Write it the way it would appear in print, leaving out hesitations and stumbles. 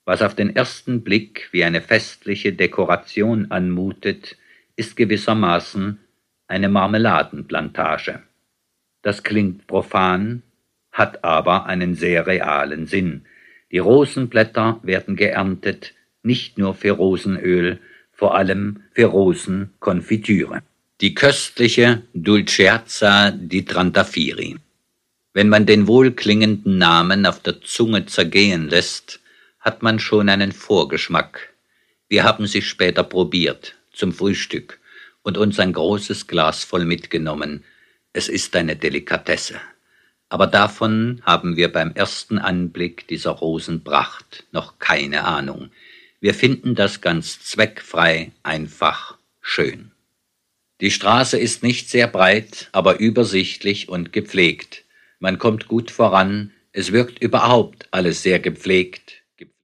Was auf den ersten Blick wie eine festliche Dekoration anmutet, ist gewissermaßen eine Marmeladenplantage. Das klingt profan, hat aber einen sehr realen Sinn. Die Rosenblätter werden geerntet, nicht nur für Rosenöl, vor allem für Rosenkonfitüre. Die köstliche Dolcezza di Trantafiri. Wenn man den wohlklingenden Namen auf der Zunge zergehen lässt, hat man schon einen Vorgeschmack. Wir haben sie später probiert, zum Frühstück, und uns ein großes Glas voll mitgenommen. Es ist eine Delikatesse. Aber davon haben wir beim ersten Anblick dieser Rosenpracht noch keine Ahnung. Wir finden das ganz zweckfrei, einfach, schön. Die Straße ist nicht sehr breit, aber übersichtlich und gepflegt. Man kommt gut voran, es wirkt überhaupt alles sehr gepflegt.